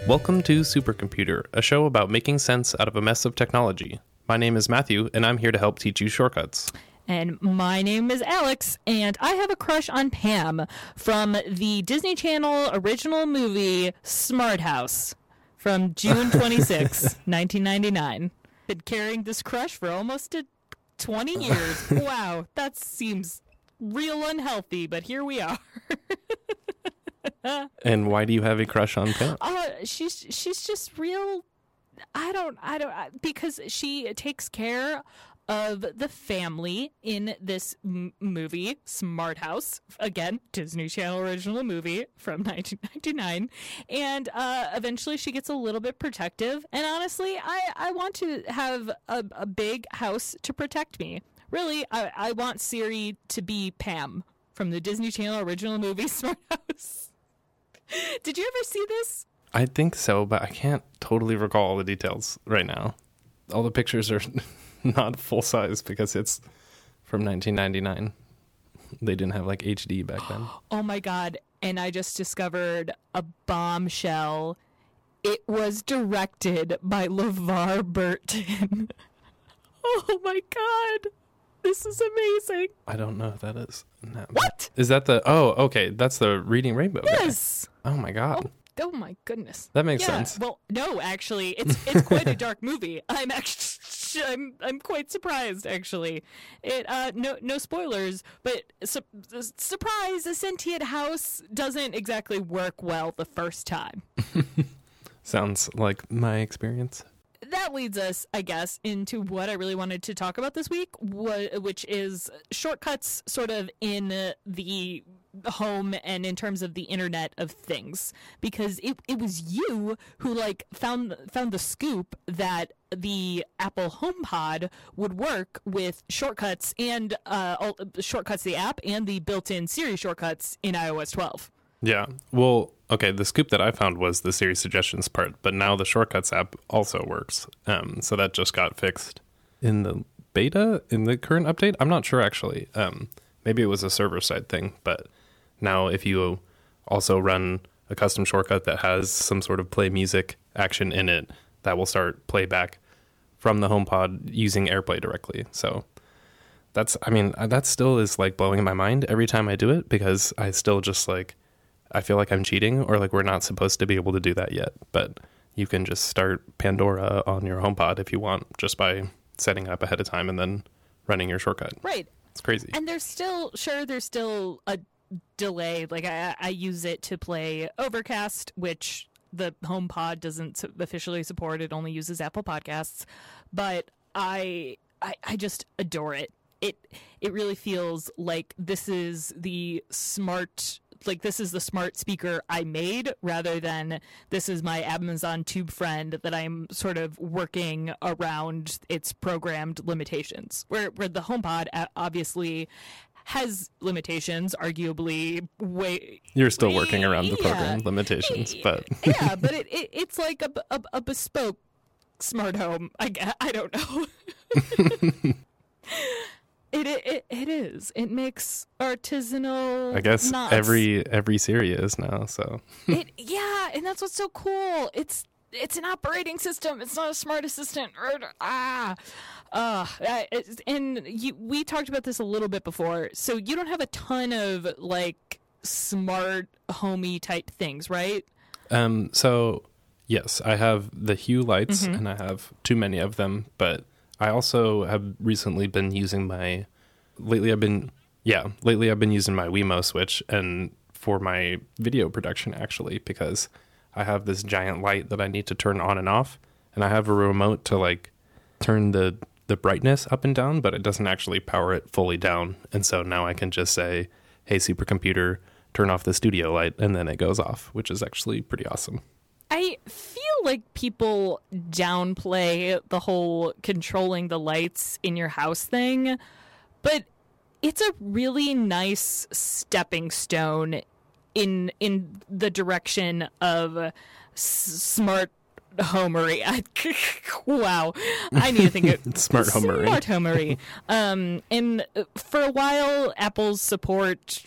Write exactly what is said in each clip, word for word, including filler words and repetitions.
Welcome to Supercomputer, a show about making sense out of a mess of technology. My name is Matthew, and I'm here to help teach you shortcuts. And my name is Alex, and I have a crush on Pam from the Disney Channel original movie Smart House from June twenty-sixth, nineteen ninety-nine. Been carrying this crush for almost a twenty years. Wow, that seems real unhealthy, but here we are. And why do you have a crush on Pam? Uh, she's she's just real. I don't I don't because she takes care of the family in this m- movie Smart House, again Disney Channel original movie from nineteen ninety-nine, and uh, eventually she gets a little bit protective. And honestly, I I want to have a, a big house to protect me. Really, I I want Siri to be Pam from the Disney Channel original movie Smart House. Did you ever see this? I think so, but I can't totally recall all the details right now. All the pictures are not full size because it's from nineteen ninety-nine. They didn't have like H D back then. Oh my God. And I just discovered a bombshell. It was directed by LeVar Burton. Oh my God. This is amazing. I don't know if that is. No. What? Is that the... Oh, okay. That's the Reading Rainbow guy. Yes. Oh my God. Oh, oh my goodness. That makes yeah, sense. Well, no, actually, it's it's quite a dark movie. I'm actually I'm I'm quite surprised. Actually, it uh no no spoilers, but su- surprise, a sentient house doesn't exactly work well the first time. Sounds like my experience. That leads us, I guess, into what I really wanted to talk about this week, wh- which is shortcuts sort of in the home and in terms of the Internet of Things. Because it it was you who, like, found found the scoop that the Apple HomePod would work with shortcuts and uh, all, shortcuts, the app, and the built-in Siri shortcuts in i O S twelve. Yeah. Well, okay, the scoop that I found was the Siri suggestions part, but now the Shortcuts app also works. Um, so that just got fixed in the beta, in the current update. I'm not sure, actually. Um, maybe it was a server-side thing, but now if you also run a custom shortcut that has some sort of play music action in it, that will start playback from the HomePod using AirPlay directly. So that's, I mean, that still is like blowing my mind every time I do it, because I still just like... I feel like I'm cheating, or like we're not supposed to be able to do that yet. But you can just start Pandora on your HomePod if you want, just by setting up ahead of time and then running your shortcut. Right. It's crazy. And there's still, sure, there's still a delay. Like I, I use it to play Overcast, which the HomePod doesn't officially support. It only uses Apple Podcasts. But I, I, I just adore it. It, it really feels like this is the smart... like this is the smart speaker I made, rather than this is my Amazon Tube friend that I'm sort of working around its programmed limitations. Where where the HomePod obviously has limitations, arguably way... You're still working around the yeah, programmed limitations, but... yeah, but it, it it's like a, a, a bespoke smart home. I, I don't know. It, it it is. It makes artisanal. I guess knots. every every Siri is now. So it yeah, and that's what's so cool. It's it's an operating system. It's not a smart assistant. Ah, uh, and you, we talked about this a little bit before. So you don't have a ton of like smart homey type things, right? Um. So yes, I have the Hue lights, Mm-hmm. and I have too many of them, but I also have recently been using my, lately I've been, yeah, lately I've been using my Wemo switch and for my video production actually, because I have this giant light that I need to turn on and off, and I have a remote to like turn the, the brightness up and down, but it doesn't actually power it fully down. And so now I can just say, hey, supercomputer, turn off the studio light, and then it goes off, which is actually pretty awesome. I feel like people downplay the whole controlling the lights in your house thing, but it's a really nice stepping stone in in the direction of s- smart homery. I, wow, I need to think of Smart homery. Smart homery. Um, and for a while, Apple's support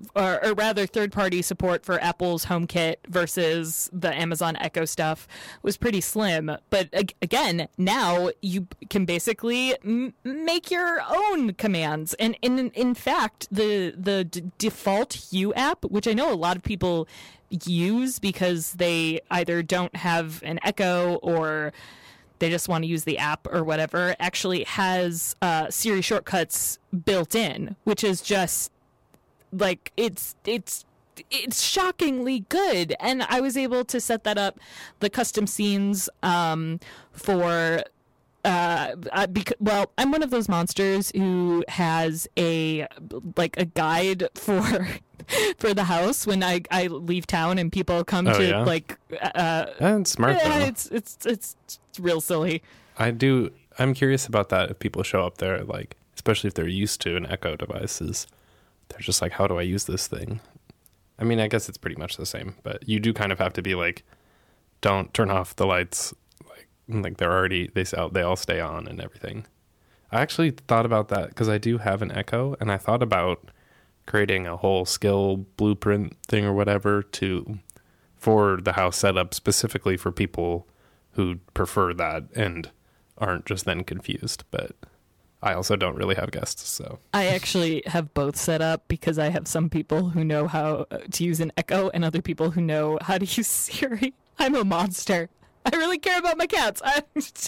or, or rather third-party support for Apple's HomeKit versus the Amazon Echo stuff was pretty slim. But again, now you can basically m- make your own commands. And in in fact, the the d- default Hue app, which I know a lot of people use because they either don't have an Echo or they just want to use the app or whatever, actually has uh, Siri shortcuts built in, which is just like it's it's it's shockingly good. And I was able to set that up, the custom scenes um, for. Uh, I, bec- well, I'm one of those monsters who has a like a guide for for the house when I, I leave town and people come oh, to yeah? like. Uh, That's smart. yeah, though. it's it's it's it's real silly. I do. I'm curious about that. If people show up there, like especially if they're used to an Echo devices, they're just like, how do I use this thing? I mean, I guess it's pretty much the same, but you do kind of have to be like, don't turn off the lights. Like they're already they all they all stay on and everything. I actually thought about that because I do have an Echo, and I thought about creating a whole skill blueprint thing or whatever to for the house setup specifically for people who prefer that and aren't just then confused. But I also don't really have guests, so I actually have both set up because I have some people who know how to use an Echo and other people who know how to use Siri. I'm a monster. I really care about my cats. I,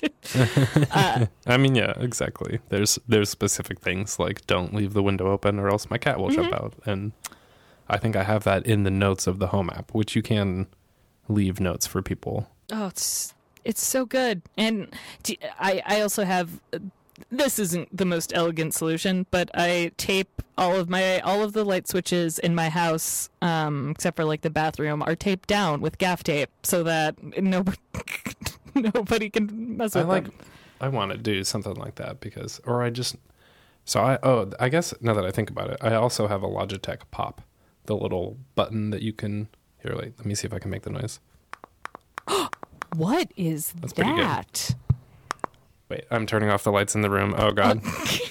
uh, I mean, yeah, exactly. There's there's specific things like don't leave the window open or else my cat will mm-hmm. jump out. And I think I have that in the notes of the Home app, which you can leave notes for people. Oh, it's it's so good. And I, I also have, this isn't the most elegant solution, but I tape all of my all of the light switches in my house, um, except for like the bathroom, are taped down with gaff tape so that nobody nobody can mess with I like. them. I want to do something like that because, or I just. So I oh I guess now that I think about it, I also have a Logitech Pop, the little button that you can. Here, like, let me see if I can make the noise. What is That's that? Wait, I'm turning off the lights in the room. Oh God.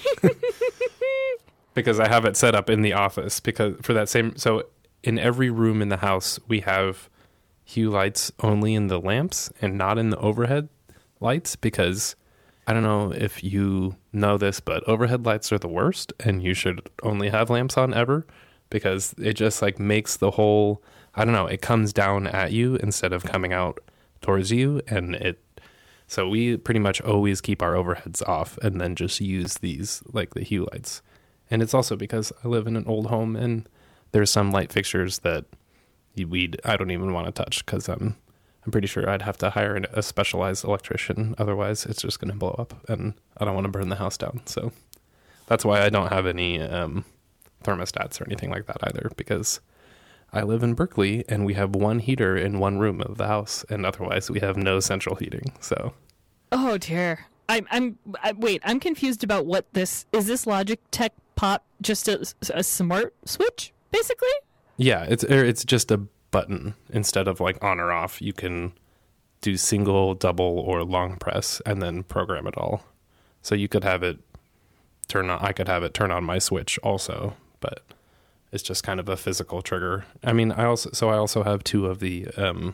Because I have it set up in the office because for that same, so in every room in the house, we have Hue lights only in the lamps and not in the overhead lights because I don't know if you know this, but overhead lights are the worst and you should only have lamps on ever because it just like makes the whole, I don't know, it comes down at you instead of coming out towards you. And it, so we pretty much always keep our overheads off and then just use these like the Hue lights. And it's also because I live in an old home and there's some light fixtures that we'd, I don't even want to touch because I'm, I'm pretty sure I'd have to hire a specialized electrician. Otherwise, it's just going to blow up and I don't want to burn the house down. So that's why I don't have any um, thermostats or anything like that either because I live in Berkeley and we have one heater in one room of the house and otherwise we have no central heating. So. Oh, dear. I'm, I'm, I, wait, I'm confused about what this, is this Logitech Pop just a, a smart switch, basically? Yeah, it's it's just a button. Instead of like on or off, you can do single, double, or long press and then program it all. So you could have it turn on, I could have it turn on my switch also, but it's just kind of a physical trigger. I mean, I also, so I also have two of the um,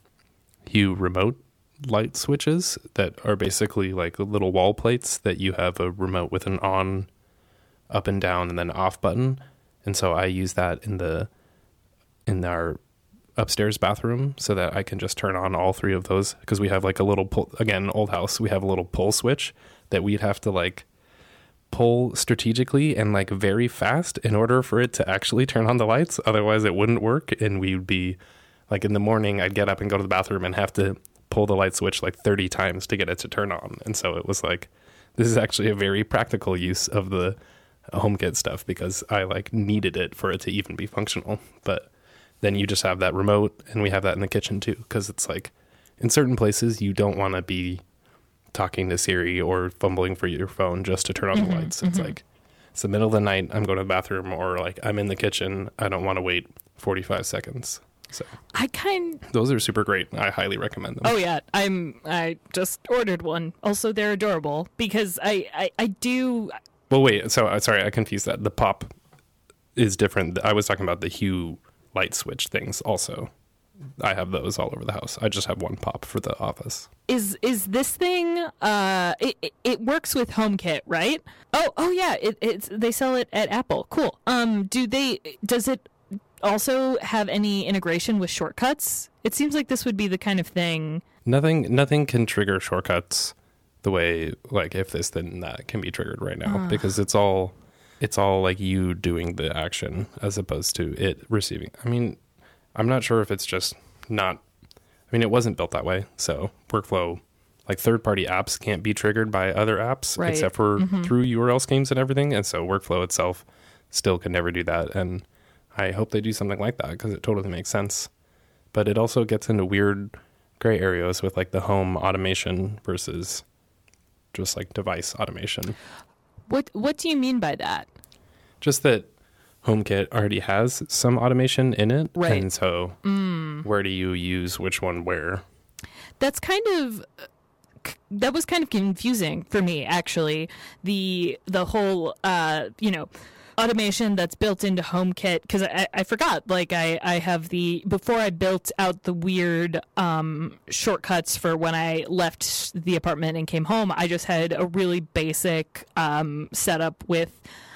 Hue remote light switches that are basically like little wall plates that you have a remote with an on, up and down, and then off button. And so I use that in the in our upstairs bathroom so that I can just turn on all three of those because we have like a little pull, again, old house, we have a little pull switch that we'd have to like pull strategically and like very fast in order for it to actually turn on the lights. Otherwise it wouldn't work. And we would be like in the morning, I'd get up and go to the bathroom and have to pull the light switch like thirty times to get it to turn on. And so it was like, this is actually a very practical use of the HomeKit stuff because I like needed it for it to even be functional. But then you just have that remote and we have that in the kitchen too because it's like in certain places you don't want to be talking to Siri or fumbling for your phone just to turn on mm-hmm, the lights. It's mm-hmm. like it's the middle of the night, I'm going to the bathroom or like I'm in the kitchen, I don't want to wait forty-five seconds. So I kind those are super great. I highly recommend them. Oh yeah, I'm I just ordered one. Also they're adorable because I I, I do Well, wait. So, uh, sorry, I confused that. The Pop is different. I was talking about the hue light switch things also. I have those all over the house. I just have one pop for the office. Is is this thing? Uh, it it- it works with HomeKit, right? Oh oh yeah, it it's they sell it at Apple. Cool. Um, do they? Does it also have any integration with shortcuts? It seems like this would be the kind of thing. Nothing nothing can trigger shortcuts the way like if this then that can be triggered right now Uh. because it's all it's all like you doing the action as opposed to it receiving. I mean, I'm not sure if it's just not I mean, it wasn't built that way. So workflow, like third-party apps can't be triggered by other apps Right. except for Mhm. through U R L schemes and everything. And so workflow itself still can never do that. And I hope they do something like that because it totally makes sense. But it also gets into weird gray areas with like the home automation versus just like device automation. What what do you mean by that? Just that HomeKit already has some automation in it. Right. And so Mm. where do you use which one where? That's kind of that was kind of confusing for me, actually. The the whole uh, you know, automation that's built into HomeKit, because I, I forgot, like I, I have the, before I built out the weird um, shortcuts for when I left the apartment and came home, I just had a really basic um, setup with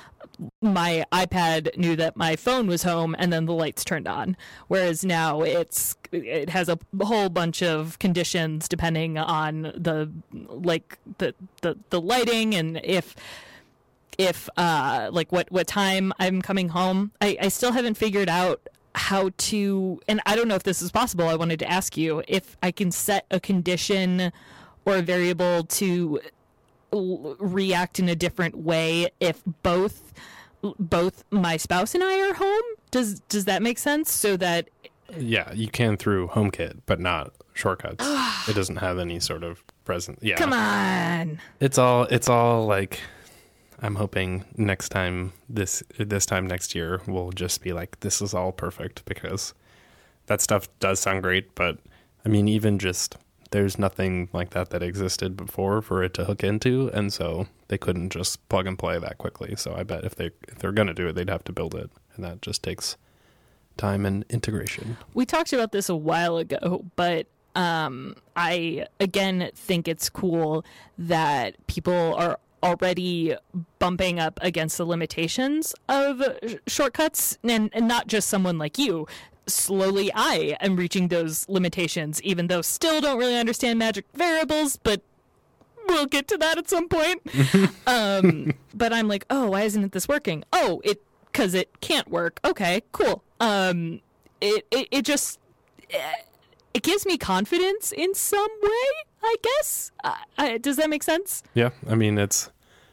my iPad knew that my phone was home and then the lights turned on. Whereas now it's it has a whole bunch of conditions depending on the like the the, the lighting and if if uh like what what time I'm coming home. I, I still haven't figured out how to, and I don't know if this is possible. I wanted to ask you if I can set a condition or a variable to l- react in a different way if both both my spouse and I are home. Does does that make sense? So that Yeah, you can through HomeKit, but not shortcuts. It doesn't have any sort of present. Yeah. come on. It's all it's all like I'm hoping next time this this time next year will just be like this is all perfect because that stuff does sound great, but I mean even just there's nothing like that that existed before for it to hook into, and so they couldn't just plug and play that quickly. So I bet if they if they're going to do it, they'd have to build it, and that just takes time and integration. We talked about this a while ago, but um, I again think it's cool that people are already bumping up against the limitations of sh- shortcuts, and, and not just someone like you. Slowly, I am reaching those limitations, even though still don't really understand magic variables, but we'll get to that at some point. um, but I'm like, oh, why isn't this working? Oh, it because it can't work. Okay, cool. Um, it, it, it just, it gives me confidence in some way, I guess. Uh, I, does that make sense? Yeah, I mean, it's,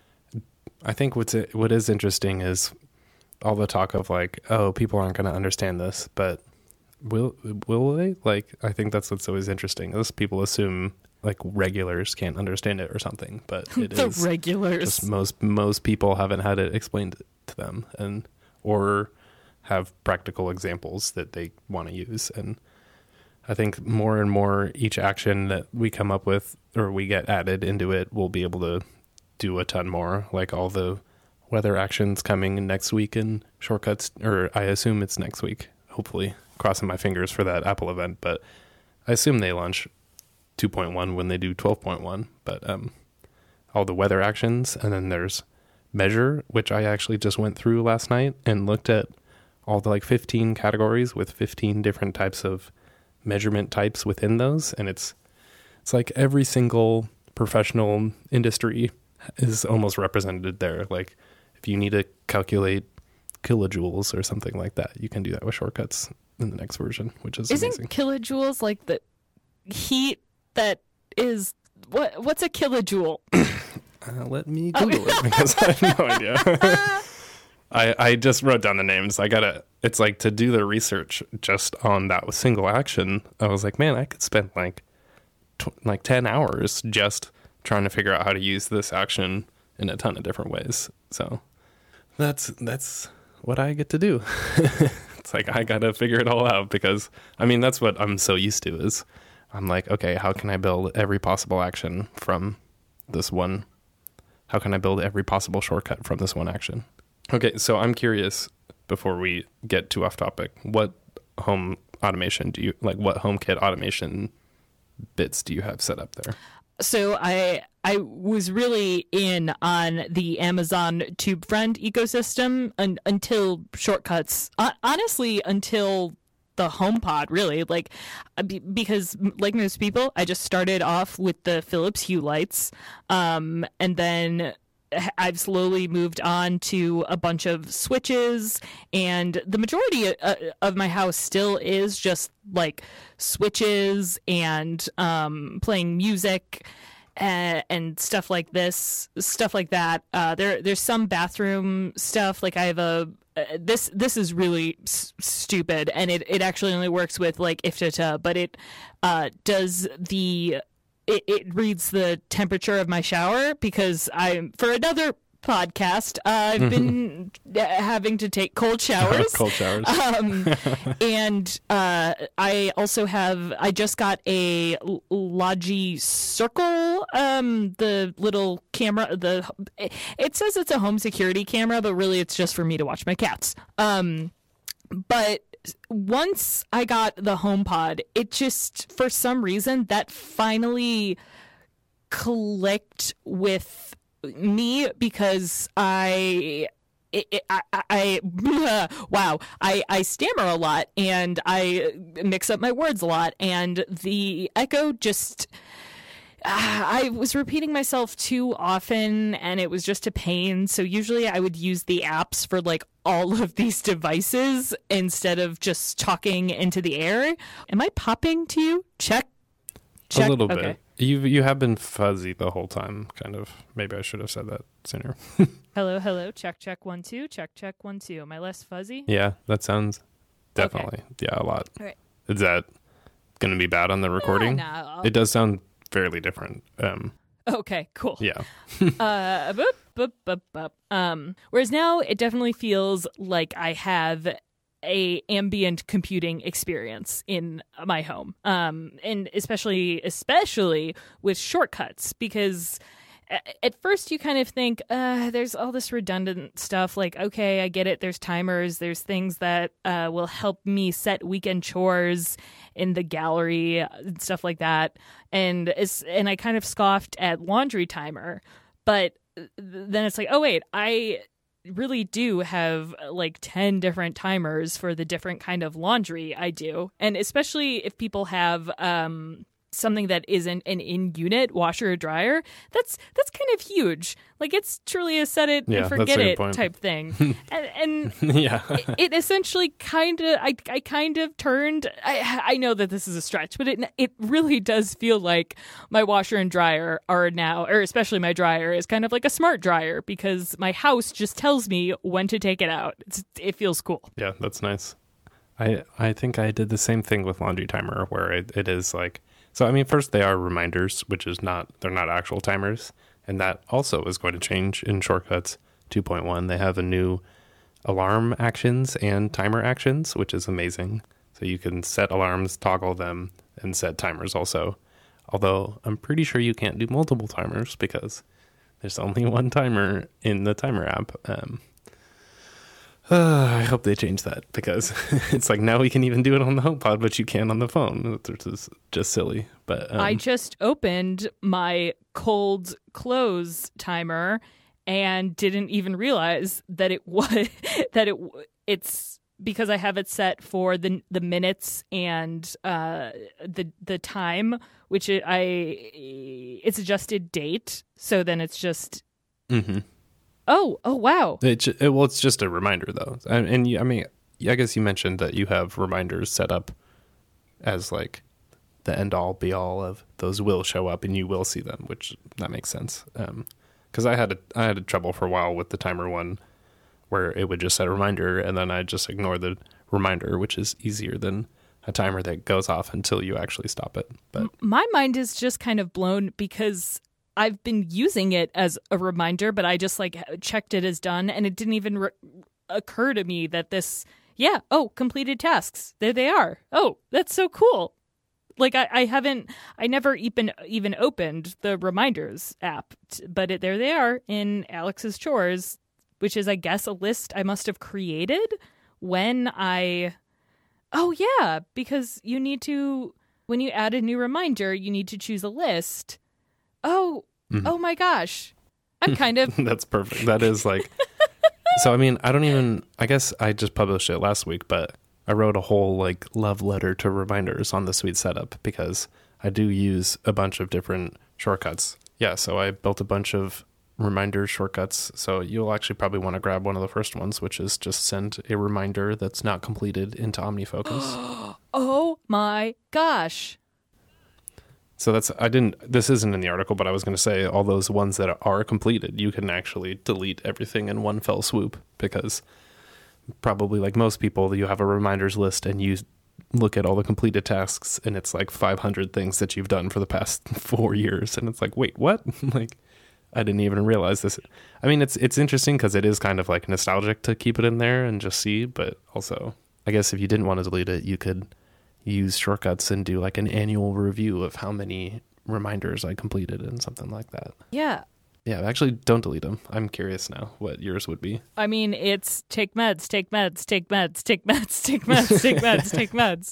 I think what's, what is interesting is all the talk of like, oh, people aren't going to understand this, but will, will they? Like, I think that's what's always interesting is people assume like regulars can't understand it or something, but it the is regulars. just most, most people haven't had it explained to them and, or have practical examples that they want to use. And I think more and more each action that we come up with or we get added into it, we'll be able to do a ton more, like all the weather actions coming next week in shortcuts, or I assume it's next week, hopefully crossing my fingers for that Apple event, but I assume they launch two point one when they do twelve point one, but um, all the weather actions. And then there's measure, which I actually just went through last night and looked at all the like fifteen categories with fifteen different types of measurement types within those. And it's, it's like every single professional industry is almost represented there. Like if you need to calculate kilojoules or something like that, you can do that with shortcuts in the next version, which is Isn't amazing. kilojoules like the heat that is, what? What's a kilojoule? Uh, let me Google it because I have no idea. I, I just wrote down the names. I gotta, it's like to do the research just on that single action. I was like, man, I could spend like, tw- like ten hours just trying to figure out how to use this action in a ton of different ways. So that's, that's what I get to do. It's like, I gotta figure it all out because I mean, that's what I'm so used to is I'm like, okay, how can I build every possible action from this one? How can I build every possible shortcut from this one action? Okay, so I'm curious, before we get too off topic. What home automation do you like? What HomeKit automation bits do you have set up there? So I I was really in on the Amazon TubeFriend ecosystem un- until Shortcuts. Uh, honestly, until the HomePod, really. Like, be- because like most people, I just started off with the Philips Hue lights, um, and then I've slowly moved on to a bunch of switches, and the majority of my house still is just like switches and um, playing music and, and stuff like this, stuff like that. Uh, there, there's some bathroom stuff. Like I have a uh, this. This is really s- stupid, and it, it actually only works with like Iftata, but it uh, does the. It, it reads the temperature of my shower because I'm for another podcast. Uh, I've been having to take cold showers. cold showers. Um, and uh, I also have. I just got a Logi Circle. Um, the little camera. The it says it's a home security camera, but really it's just for me to watch my cats. Um, but. Once I got the HomePod, it just, for some reason, that finally clicked with me because I, it, it, I, I wow, I, I stammer a lot and I mix up my words a lot, and the Echo just... I was repeating myself too often, and it was just a pain. So usually I would use the apps for like all of these devices instead of just talking into the air. Am I popping to you? Check. Check. A little okay. bit. You you have been fuzzy the whole time, kind of. Maybe I should have said that sooner. Hello, hello. Check, check, one, two. Check, check, one, two. Am I less fuzzy? Yeah, that sounds definitely. Okay. Yeah, a lot. All right. Is that going to be bad on the recording? Uh, no. It does sound fairly different. Um, okay, cool. Yeah. uh, boop, boop, boop, boop. Um, whereas now it definitely feels like I have a ambient computing experience in my home. Um, and especially, especially with Shortcuts, because at first you kind of think, uh, there's all this redundant stuff. Like, okay, I get it. There's timers. There's things that uh, will help me set weekend chores in the gallery and stuff like that. And it's, and I kind of scoffed at laundry timer. But then it's like, oh, wait, I really do have like ten different timers for the different kind of laundry I do. And especially if people have... Um, something that isn't an in-unit washer or dryer, that's that's kind of huge. Like, it's truly a set it yeah, and forget it point. type thing. and and yeah. it, it essentially kind of, I, I kind of turned, I, I know that this is a stretch, but it it really does feel like my washer and dryer are now, or especially my dryer, is kind of like a smart dryer because my house just tells me when to take it out. It's, it feels cool. Yeah, that's nice. I I think I did the same thing with laundry timer where it, it is like, so, I mean, first they are reminders, which is not, they're not actual timers. And that also is going to change in Shortcuts two point one. They have a new alarm actions and timer actions, which is amazing. So you can set alarms, toggle them, and set timers also. Although I'm pretty sure you can't do multiple timers because there's only one timer in the timer app. Um, Uh, I hope they change that because it's like now we can even do it on the HomePod, but you can on the phone. Which is just silly. But um, I just opened my cold close timer and didn't even realize that it was that it it's because I have it set for the the minutes and uh, the the time, which it, I it's adjusted date. So then it's just. Mm-hmm. Oh, oh, wow. It, it, well, it's just a reminder, though. And, and you, I mean, I guess you mentioned that you have reminders set up as like the end all be all of those will show up and you will see them, which that makes sense. Um, because I had a, I had a trouble for a while with the timer one where it would just set a reminder and then I just ignore the reminder, which is easier than a timer that goes off until you actually stop it. But my mind is just kind of blown because I've been using it as a reminder, but I just like checked it as done, and it didn't even re- occur to me that this, yeah, oh, completed tasks. There they are. Oh, that's so cool. Like I, I haven't, I never even even opened the reminders app, but it, there they are in Alex's chores, which is, I guess, a list I must have created when I, oh yeah, because you need to, when you add a new reminder, you need to choose a list. Oh, mm-hmm. oh my gosh. I'm kind of. That's perfect. That is like, so I mean, I don't even, I guess I just published it last week, but I wrote a whole like love letter to reminders on the Suite setup because I do use a bunch of different shortcuts. Yeah, so I built a bunch of reminder shortcuts. So you'll actually probably want to grab one of the first ones, which is just send a reminder that's not completed into OmniFocus. Oh my gosh. So that's, I didn't, this isn't in the article, but I was going to say all those ones that are completed, you can actually delete everything in one fell swoop because probably like most people, you have a reminders list and you look at all the completed tasks and it's like five hundred things that you've done for the past four years. And it's like, wait, what? Like, I didn't even realize this. I mean, it's, it's interesting because it is kind of like nostalgic to keep it in there and just see, but also I guess if you didn't want to delete it, you could use shortcuts and do like an annual review of how many reminders I completed and something like that. Yeah. Yeah, actually don't delete them. I'm curious now what yours would be. I mean, it's take meds, take meds, take meds, take meds, take meds, take meds, take meds.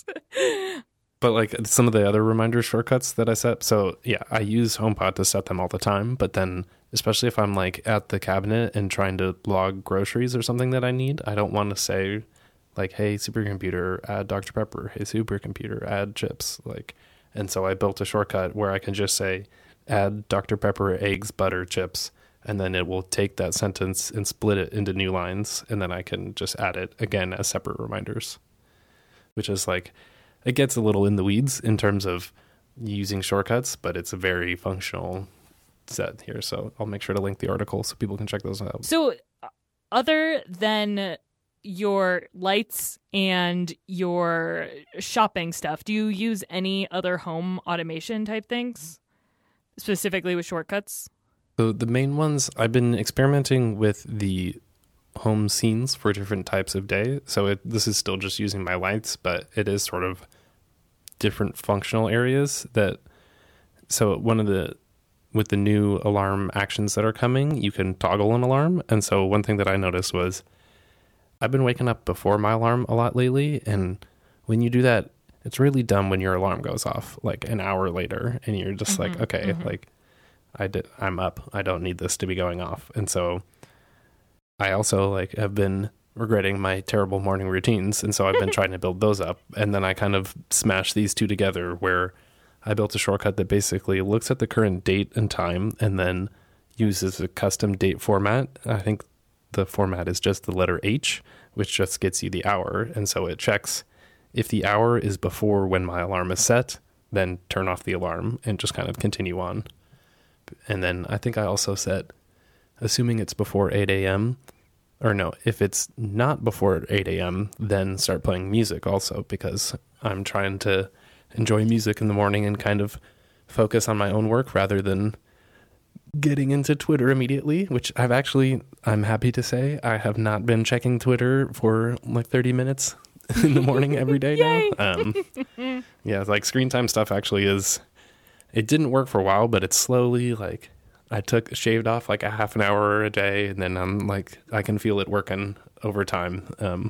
But like some of the other reminder shortcuts that I set. So yeah, I use HomePod to set them all the time. But then especially if I'm like at the cabinet and trying to log groceries or something that I need, I don't want to say like, hey, supercomputer, add Doctor Pepper. Hey, supercomputer, add chips. Like, and so I built a shortcut where I can just say, add Doctor Pepper, eggs, butter, chips, and then it will take that sentence and split it into new lines, and then I can just add it again as separate reminders, which is like, it gets a little in the weeds in terms of using shortcuts, but it's a very functional set here. So I'll make sure to link the article so people can check those out. So other than your lights and your shopping stuff, do you use any other home automation type things? Specifically with shortcuts? So the main ones, I've been experimenting with the home scenes for different types of day. So it, this is still just using my lights, but it is sort of different functional areas that, so one of the, with the new alarm actions that are coming, you can toggle an alarm. And so one thing that I noticed was I've been waking up before my alarm a lot lately. And when you do that, it's really dumb when your alarm goes off like an hour later and you're just mm-hmm, like, okay, mm-hmm. like I did, I'm up. I don't need this to be going off. And so I also like have been regretting my terrible morning routines. And so I've been trying to build those up. And then I kind of smashed these two together where I built a shortcut that basically looks at the current date and time and then uses a custom date format. I think the format is just the letter H, which just gets you the hour. And so it checks if the hour is before when my alarm is set, then turn off the alarm and just kind of continue on. And then I think I also set, assuming it's before eight a.m., or no, if it's not before eight a.m., then start playing music also, because I'm trying to enjoy music in the morning and kind of focus on my own work rather than getting into Twitter immediately, which I've actually, I'm happy to say, I have not been checking Twitter for like thirty minutes in the morning every day now. Um, yeah, like screen time stuff actually is, it didn't work for a while, but it's slowly like, I took shaved off like a half an hour a day, and then I'm like, I can feel it working over time. Um,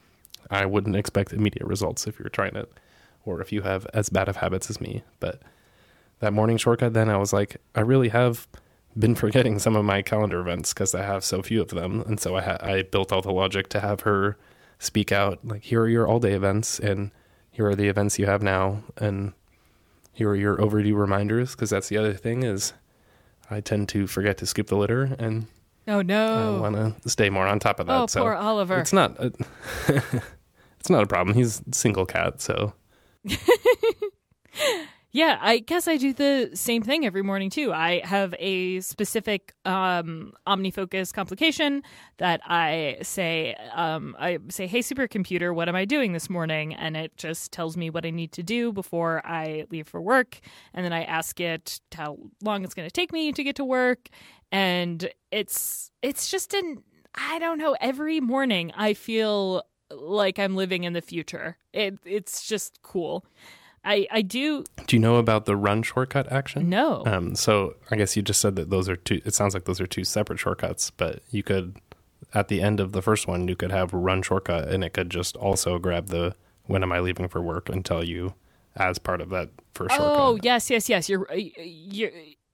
I wouldn't expect immediate results if you're trying it, or if you have as bad of habits as me. But that morning shortcut, then I was like, I really have been forgetting some of my calendar events because I have so few of them. And so I ha- I built all the logic to have her speak out, like, here are your all day events, and here are the events you have now, and here are your overdue reminders. Because that's the other thing is I tend to forget to skip the litter, and oh no, I want to stay more on top of that. Oh, so poor Oliver. It's not a, it's not a problem. He's a single cat, so. Yeah, I guess I do the same thing every morning too. I have a specific um, OmniFocus complication that I say, um, I say, hey, supercomputer, what am I doing this morning? And it just tells me what I need to do before I leave for work. And then I ask it how long it's going to take me to get to work. And it's it's just an, I don't know, every morning I feel like I'm living in the future. It It's just cool. I, I do. Do you know about the run shortcut action? No. Um, so I guess you just said that those are two, it sounds like those are two separate shortcuts, but you could at the end of the first one, you could have run shortcut, and it could just also grab the when am I leaving for work and tell you as part of that first shortcut. Oh, yes, yes, yes. You're, you're,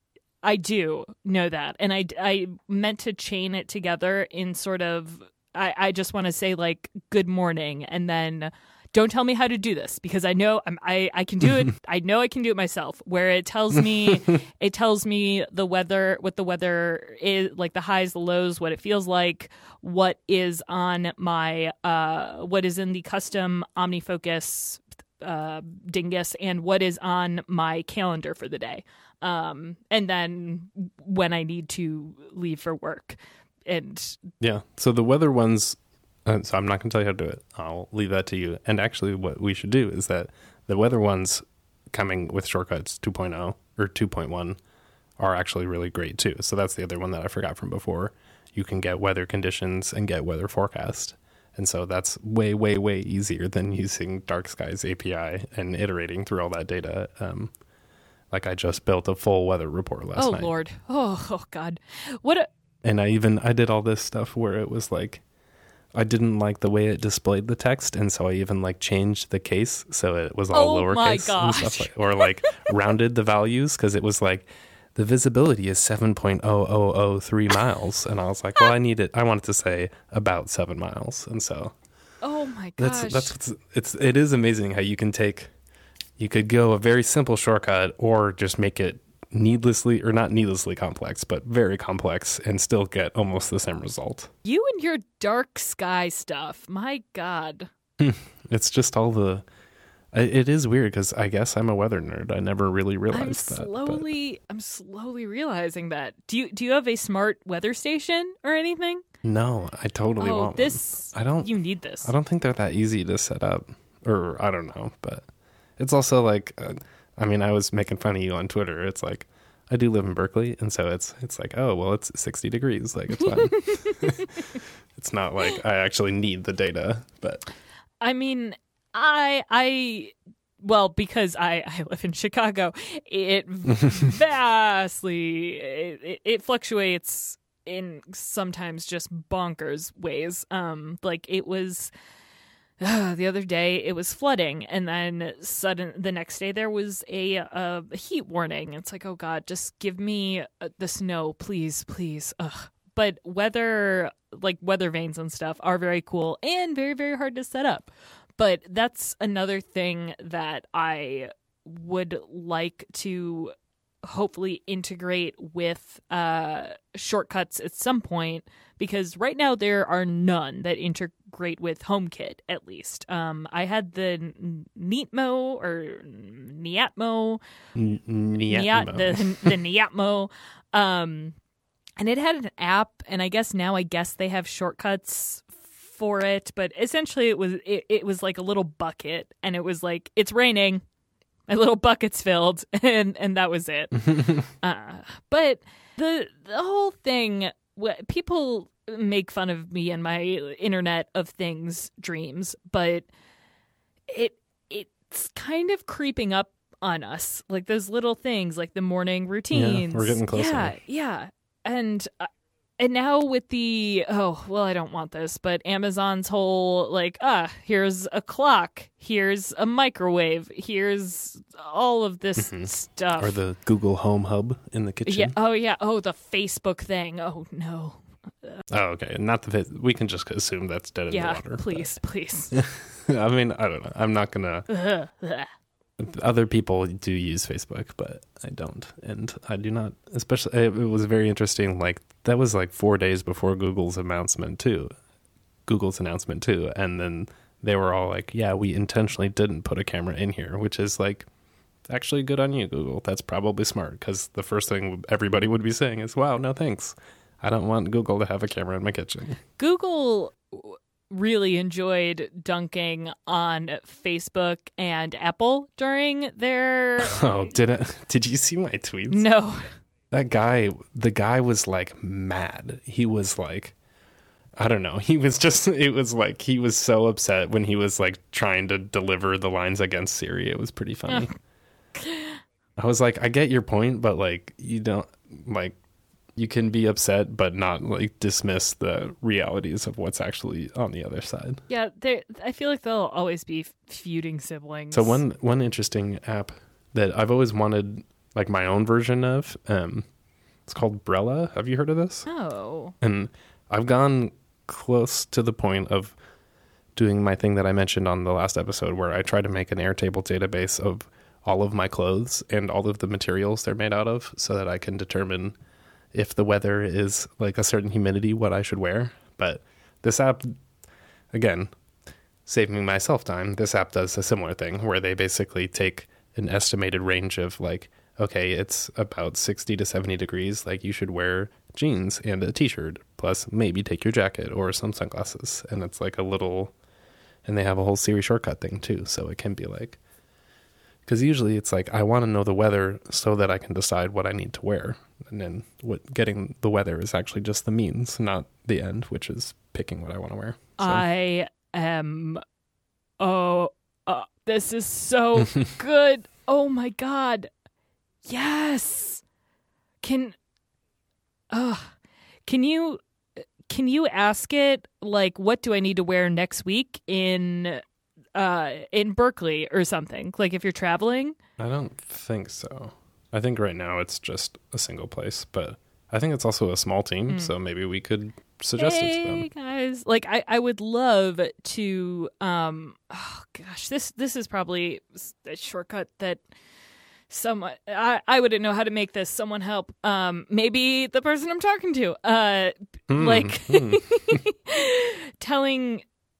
I do know that. And I, I meant to chain it together in sort of, I, I just want to say like, good morning. And then don't tell me how to do this because I know I'm, I, I can do it. I know I can do it myself, where it tells me, it tells me the weather, what the weather is, like the highs, the lows, what it feels like, what is on my, uh, what is in the custom OmniFocus uh, dingus, and what is on my calendar for the day. Um, and then when I need to leave for work. And yeah, so the weather ones, Uh, so I'm not going to tell you how to do it. I'll leave that to you. And actually what we should do is that the weather ones coming with Shortcuts two point oh or two point one are actually really great too. So that's the other one that I forgot from before. You can get weather conditions and get weather forecast. And so that's way, way, way easier than using Dark Skies A P I and iterating through all that data. Um, like I just built a full weather report last oh, night. Oh, Lord. Oh, oh God. What a... And I even, I did all this stuff where it was like, I didn't like the way it displayed the text, and so I even like changed the case so it was all oh lowercase my and stuff like, or like rounded the values because it was like the visibility is seven point zero zero zero three miles, and I was like, well, I need it. I want it to say about seven miles, and so oh my gosh, that's that's what's, it's it is amazing how you can take you could go a very simple shortcut or just make it needlessly or not needlessly complex, but very complex and still get almost the same result. You and your dark sky stuff. My God. It's just all the, it is weird because I guess I'm a weather nerd. I never really realized I'm that. Slowly, I'm slowly realizing that. Do you, do you have a smart weather station or anything? No, I totally oh, won't. This, I don't, you need this. I don't think they're that easy to set up, or I don't know, but it's also like, uh, I mean, I was making fun of you on Twitter. It's like, I do live in Berkeley, and so it's it's like, oh, well, it's sixty degrees. Like, it's fine. It's not like I actually need the data, but... I mean, I, I, well, because I, I live in Chicago, it vastly, it, it, it fluctuates in sometimes just bonkers ways. Um, like, it was... Uh, the other day it was flooding, and then sudden the next day there was a, a heat warning. It's like, oh God, just give me uh, the snow, please, please. Ugh. But weather, like weather vanes and stuff, are very cool and very, very hard to set up. But that's another thing that I would like to hopefully integrate with uh, Shortcuts at some point, because right now there are none that integrate with HomeKit, at least. Um, I had the Neatmo or Neatmo, N- Neat, the, the Neatmo, um, and it had an app, and I guess now I guess they have shortcuts for it, but essentially it was it, it was like a little bucket, and it was like, it's raining. My little bucket's filled, and, and that was it. uh, but the the whole thing, people make fun of me and my Internet of Things dreams, but it it's kind of creeping up on us. Like those little things, like the morning routines. Yeah, we're getting closer. Yeah, yeah. And uh, and now with the, oh, well, I don't want this, but Amazon's whole, like, ah, here's a clock, here's a microwave, here's all of this mm-hmm. stuff. Or the Google Home Hub in the kitchen. Yeah. Oh, yeah. Oh, the Facebook thing. Oh, no. Oh, okay. Not the, we can just assume that's dead in yeah, the water. please, but. please. I mean, I don't know. I'm not going to. Other people do use Facebook, but I don't. And I do not, especially, it was very interesting. Like, that was like four days before Google's announcement, too. Google's announcement, too. And then they were all like, yeah, we intentionally didn't put a camera in here, which is like, actually good on you, Google. That's probably smart, because the first thing everybody would be saying is, wow, no thanks. I don't want Google to have a camera in my kitchen. Google really enjoyed dunking on Facebook and Apple during their... Oh, did it? Did you see my tweets? No. That guy, the guy was like mad. He was like, I don't know. He was just, it was like, he was so upset when he was like trying to deliver the lines against Siri. It was pretty funny. I was like, I get your point, but like, you don't, like, you can be upset, but not like dismiss the realities of what's actually on the other side. Yeah, I feel like they'll always be feuding siblings. So one one interesting app that I've always wanted, like my own version of, um, it's called Brella. Have you heard of this? Oh. And I've gone close to the point of doing my thing that I mentioned on the last episode, where I try to make an Airtable database of all of my clothes and all of the materials they're made out of, so that I can determine if the weather is like a certain humidity, what I should wear. But this app, again, saving myself time, this app does a similar thing where they basically take an estimated range of like, okay, it's about sixty to seventy degrees. Like you should wear jeans and a t-shirt, plus maybe take your jacket or some sunglasses. And it's like a little, and they have a whole Siri shortcut thing too. So it can be like, because usually it's like, I want to know the weather so that I can decide what I need to wear. And then what getting the weather is actually just the means, not the end, which is picking what I want to wear. So. I am, oh, uh, this is so good. Oh my God. Yes. Can, uh, can you, can you ask it, like, what do I need to wear next week in uh in Berkeley or something, like if you're traveling? I don't think so. I think right now it's just a single place, but I think it's also a small team, mm. so maybe we could suggest hey, it to them. Hey guys, like I, I would love to um oh gosh, this this is probably a shortcut that someone I, I wouldn't know how to make this. Someone help. Um maybe the person I'm talking to. Uh mm. like mm. telling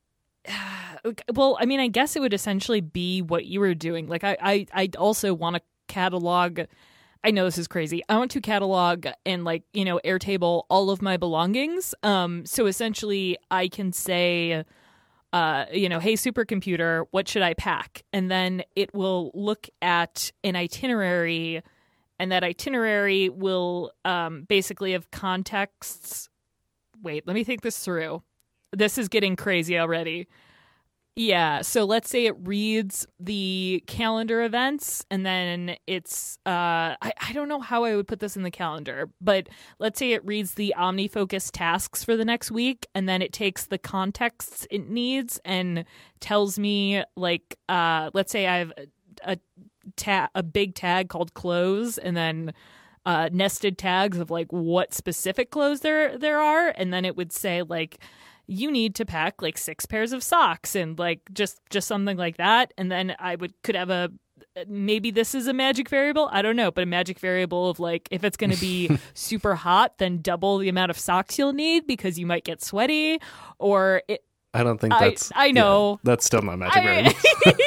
well, I mean, I guess it would essentially be what you were doing. Like, I, I, I also want to catalog. I know this is crazy. I want to catalog and, like, you know, Airtable all of my belongings. Um, so essentially, I can say, uh, you know, hey, supercomputer, what should I pack? And then it will look at an itinerary, and that itinerary will um, basically have contexts. Wait, let me think this through. This is getting crazy already. Yeah, so let's say it reads the calendar events, and then it's, uh, I, I don't know how I would put this in the calendar, but let's say it reads the OmniFocus tasks for the next week, and then it takes the contexts it needs and tells me, like, uh, let's say I have a, a, ta- a big tag called clothes, and then uh, nested tags of, like, what specific clothes there there are, and then it would say, like, you need to pack like six pairs of socks and like just just something like that. And then I would could have a, maybe this is a magic variable, I don't know, but a magic variable of like, if it's going to be super hot, then double the amount of socks you'll need because you might get sweaty. Or it, I don't think that's I, I know yeah, that's still not magic variable.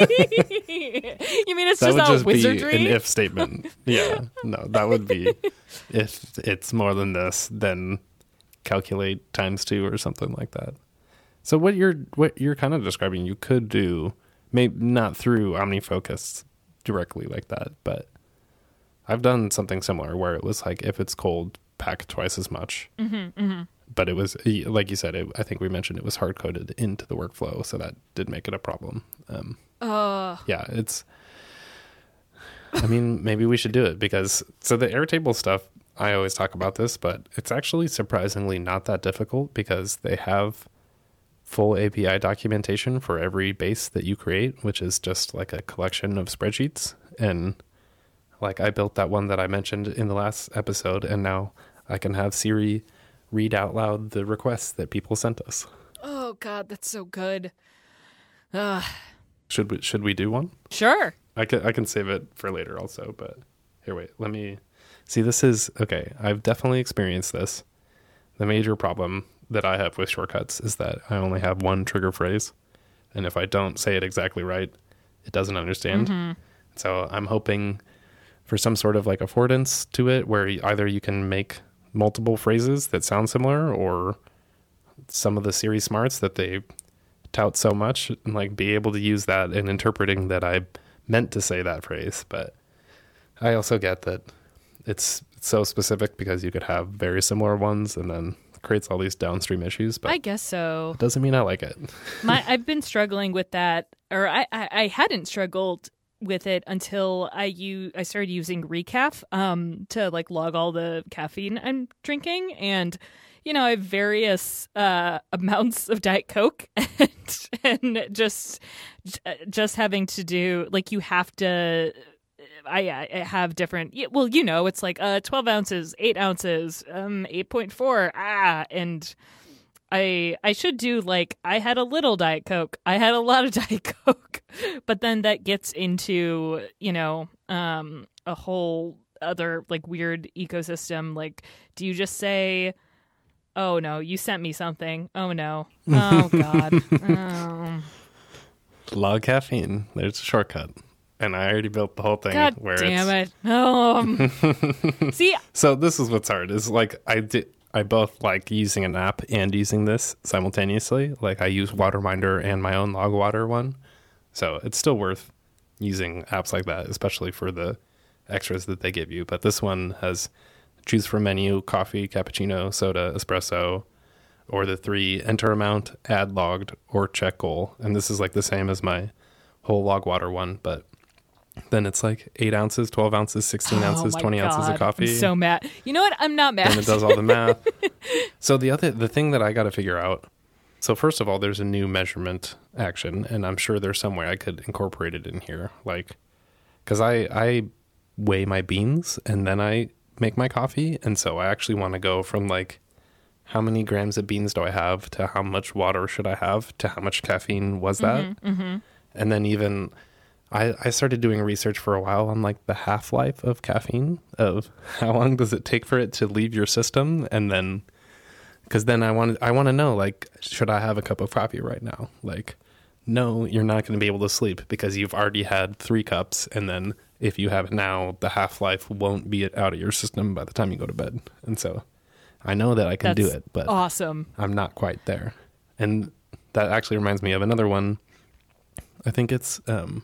You mean it's that just would all just wizardry? Be an if statement. Yeah, no, that would be if it's more than this, then calculate times two or something like that. So what you're what you're kind of describing, you could do, maybe not through OmniFocus directly like that, but I've done something similar where it was like, if it's cold, pack twice as much. Mm-hmm, mm-hmm. But it was, like you said, it, I think we mentioned it was hard coded into the workflow, so that did make it a problem. Um, uh. Yeah, it's. I mean, maybe we should do it because so the Airtable stuff. I always talk about this, but it's actually surprisingly not that difficult because they have full A P I documentation for every base that you create, which is just like a collection of spreadsheets. And like I built that one that I mentioned in the last episode, and now I can have Siri read out loud the requests that people sent us. Oh God, that's so good. Uh. Should we should we do one? Sure. I can I can save it for later also, but here, wait, let me. See, this is, okay, I've definitely experienced this. The major problem that I have with shortcuts is that I only have one trigger phrase. And if I don't say it exactly right, it doesn't understand. Mm-hmm. So I'm hoping for some sort of like affordance to it where either you can make multiple phrases that sound similar, or some of the Siri smarts that they tout so much, and like be able to use that in interpreting that I meant to say that phrase. But I also get that it's so specific because you could have very similar ones, and then it creates all these downstream issues. But I guess so. It doesn't mean I like it. My, I've been struggling with that, or I, I, I hadn't struggled with it until I u- I started using Recaf um, to like log all the caffeine I'm drinking, and you know I have various uh, amounts of Diet Coke, and, and just just having to do like you have to. I, I have different. Well, you know, it's like uh, twelve ounces, eight ounces, um, eight point four. Ah, and. I I should do like I had a little Diet Coke. I had a lot of Diet Coke. But then that gets into, you know, um a whole other like weird ecosystem. Like, do you just say, "Oh no, you sent me something. Oh no. Oh god." oh. Log caffeine. There's a shortcut. And I already built the whole thing God where damn it's it. Um, see, So this is what's hard is like I did I both like using an app and using this simultaneously. Like I use Waterminder and my own Logwater one. So it's still worth using apps like that, especially for the extras that they give you. But this one has choose from menu, coffee, cappuccino, soda, espresso, or the three enter amount, add logged, or check goal. And this is like the same as my whole Logwater one, but then it's like eight ounces, twelve ounces, sixteen oh ounces, my twenty God, ounces of coffee. I'm so mad. You know what? I'm not mad. And it does all the math. So the other, the thing that I got to figure out. So first of all, there's a new measurement action, and I'm sure there's some way I could incorporate it in here. Like, cause I, I weigh my beans and then I make my coffee. And so I actually want to go from like, how many grams of beans do I have to how much water should I have to how much caffeine was that? Mm-hmm, mm-hmm. And then even I, I started doing research for a while on like the half-life of caffeine, of how long does it take for it to leave your system. And then, because then I want I want to know, like, should I have a cup of coffee right now? Like, no, you're not going to be able to sleep because you've already had three cups. And then if you have it now, the half-life won't be out of your system by the time you go to bed. And so I know that I can That's do it, but awesome. I'm not quite there. And that actually reminds me of another one. I think it's, um,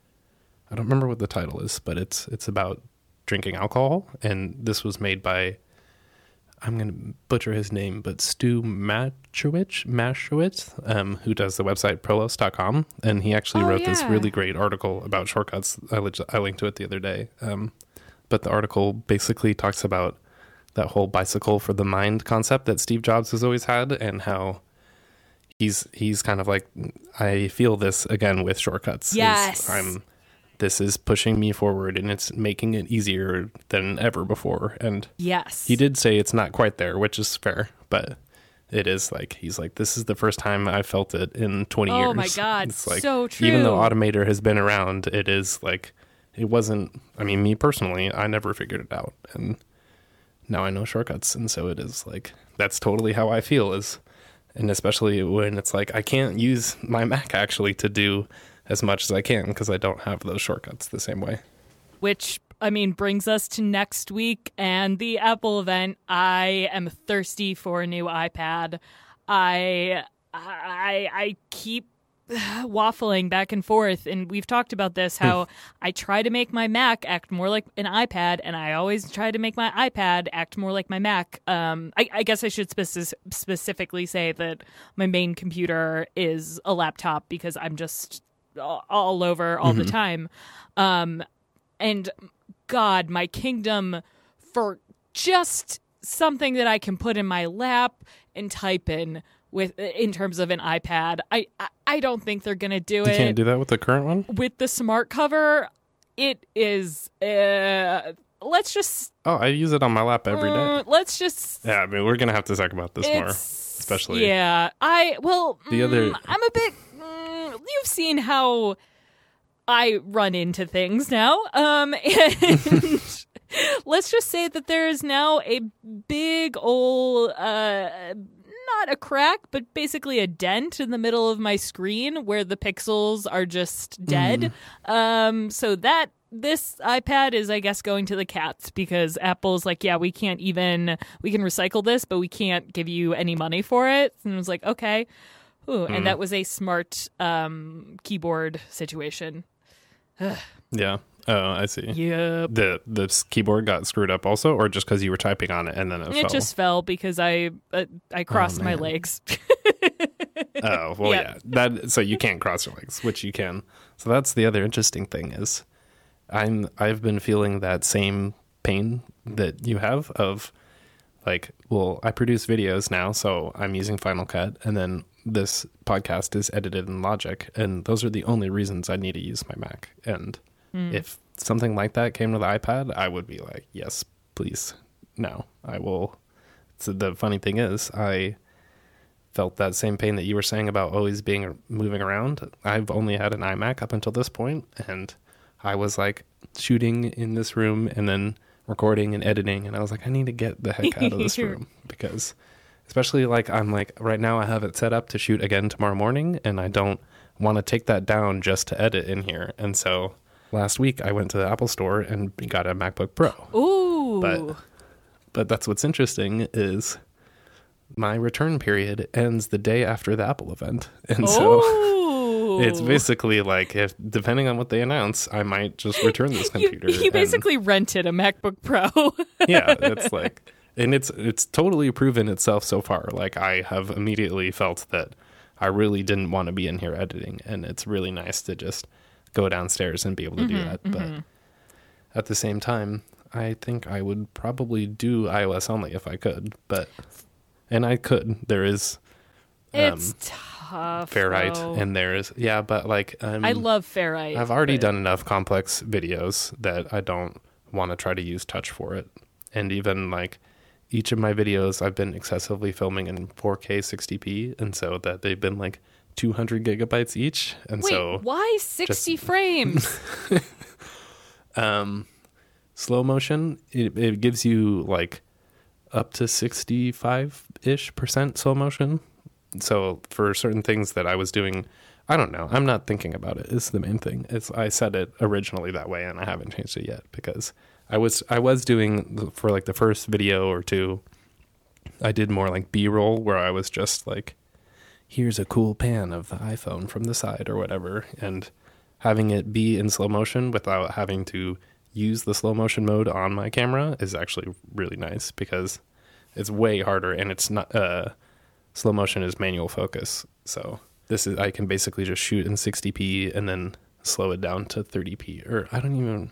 I don't remember what the title is, but it's it's about drinking alcohol. And this was made by, I'm going to butcher his name, but Stu Mashowitz, Mashowitz um, who does the website prolos dot com. And he actually Oh, wrote this yeah. really great article about shortcuts. I, leg- I linked to it the other day. Um, but the article basically talks about that whole bicycle for the mind concept that Steve Jobs has always had, and how he's he's kind of like, I feel this again with shortcuts. Yes. Is I'm this is pushing me forward and it's making it easier than ever before. And Yes. he did say it's not quite there, which is fair, but it is like, he's like, this is the first time I felt it in twenty years. Oh my God. It's like, So true. even though Automator has been around, it is like, it wasn't, I mean, me personally, I never figured it out. And now I know shortcuts. And so it is like, that's totally how I feel is, and especially when it's like, I can't use my Mac actually to do as much as I can because I don't have those shortcuts the same way. Which, I mean, brings us to next week and the Apple event. I am thirsty for a new iPad. I, I, I keep waffling back and forth, and we've talked about this, how I try to make my Mac act more like an iPad, and I always try to make my iPad act more like my Mac. Um, I, I guess I should speci- specifically say that my main computer is a laptop because I'm just all, all over all Mm-hmm. the time. Um, and God, my kingdom for just something that I can put in my lap and type in with in terms of an iPad. I I, I don't think they're gonna do You it can't do that with the current one? with the smart cover. It is. Uh, let's just. Oh, I use it on my lap every day. uh, let's just. Yeah, I mean, we're going to have to talk about this more, It's- especially. Yeah, I well. The mm, other- I'm a bit. Mm, you've seen how I run into things now. Um, and let's just say that there is now a big old. Uh, Not a crack, but basically a dent in the middle of my screen where the pixels are just dead. Mm. Um, so that this iPad is, I guess, going to the cats because Apple's like, yeah, we can't even we can recycle this, but we can't give you any money for it. And I was like, okay. Ooh, Mm. and that was a smart um, keyboard situation. Yeah. Oh, I see. Yep. The the s- keyboard got screwed up also, or just because you were typing on it and then it, It fell? just fell because I uh, I crossed my man. legs. Oh, well, Yeah. yeah. That so you can't cross your legs, which you can So that's the other interesting thing is I'm I've been feeling that same pain that you have of like, well, I produce videos now, so I'm using Final Cut, and then this podcast is edited in Logic, and those are the only reasons I need to use my Mac. And mm. if something like that came to the iPad, I would be like, yes, please, no, I will. So the funny thing is, I felt that same pain that you were saying about always being moving around. I've only had an iMac up until this point, and I was like shooting in this room and then recording and editing, and I was like, I need to get the heck out of this room, because especially like I'm like right now I have it set up to shoot again tomorrow morning, and I don't want to take that down just to edit in here. And so last week I went to the Apple store and got a MacBook Pro. Ooh. But but that's what's interesting is my return period ends the day after the Apple event. And so Ooh. It's basically like, if depending on what they announce, I might just return this computer. You, you basically and, rented a MacBook Pro. Yeah, it's like, and it's it's totally proven itself so far. Like, I have immediately felt that I really didn't want to be in here editing, and it's really nice to just go downstairs and be able to mm-hmm, do that. Mm-hmm. But at the same time, I think I would probably do iOS only if I could. But and I could. There is. Um, it's tough. Ferrite, though. and there is yeah, but like um, I love Ferrite. I've already but... done enough complex videos that I don't want to try to use Touch for it. And even like each of my videos, I've been excessively filming in four K sixty p, and so that they've been like two hundred gigabytes each. And Wait, so why sixty just... frames? um, slow motion. It, it gives you like up to sixty-five ish percent slow motion. So for certain things that I was doing, I don't know. I'm not thinking about it. It's the main thing. It's I said it originally that way, and I haven't changed it yet because I was I was doing for like the first video or two. I did more like B-roll where I was just like, here's a cool pan of the iPhone from the side or whatever, and having it be in slow motion without having to use the slow motion mode on my camera is actually really nice because it's way harder, and it's not uh slow motion is manual focus. So this is, I can basically just shoot in sixty p and then slow it down to thirty p, or I don't even,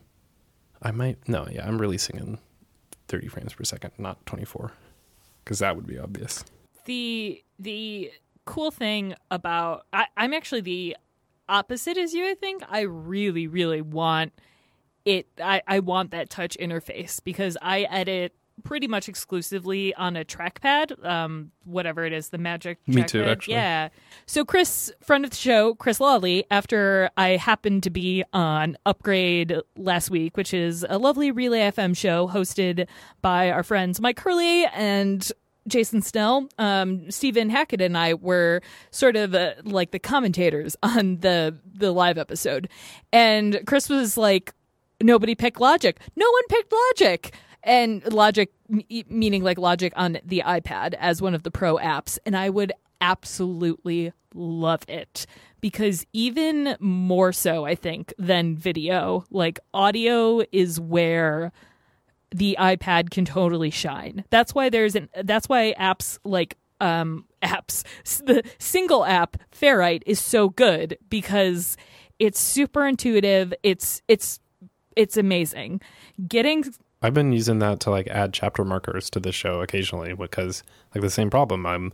I might, no, yeah, I'm releasing in thirty frames per second, not twenty-four, because that would be obvious. The, the cool thing about, I, I'm actually the opposite as you, I think. I really, really want it, I, I want that touch interface because I edit pretty much exclusively on a trackpad, um, whatever it is, the Magic trackpad. Me too, actually. Yeah. So Chris, friend of the show, Chris Lawley, after I happened to be on Upgrade last week, which is a lovely Relay F M show hosted by our friends Mike Hurley and Jason Snell, um, Stephen Hackett and I were sort of uh, like the commentators on the the live episode. And Chris was like, nobody picked Logic. No one picked Logic. And Logic, meaning like Logic on the iPad as one of the pro apps. And I would absolutely love it because even more so, I think, than video, like audio is where the iPad can totally shine. That's why there's an, that's why apps like, um, apps, the single app Ferrite is so good because it's super intuitive. It's, it's, it's amazing. Getting, I've been using that to like add chapter markers to the show occasionally because like the same problem. I'm